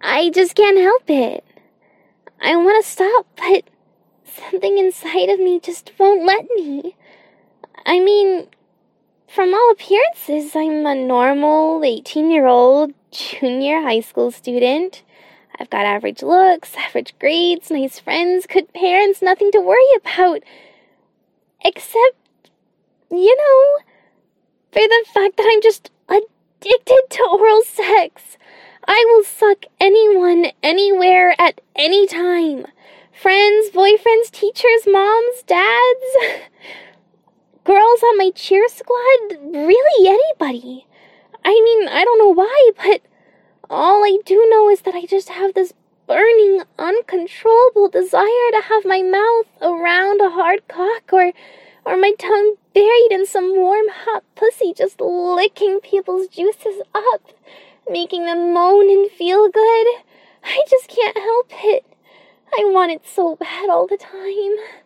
I just can't help it. I want to stop, but something inside of me just won't let me. I mean, from all appearances, I'm a normal 18-year-old junior high school student. I've got average looks, average grades, nice friends, good parents, nothing to worry about. Except, for the fact that I'm just addicted to oral sex. I will suck anyone, anywhere, at any time. Friends, boyfriends, teachers, moms, dads, girls on my cheer squad, really anybody. I mean, I don't know why, but all I do know is that I just have this burning, uncontrollable desire to have my mouth around a hard cock or my tongue buried in some warm, hot pussy, just licking people's juices up, making them moan and feel good. I just can't help it. I want it so bad all the time.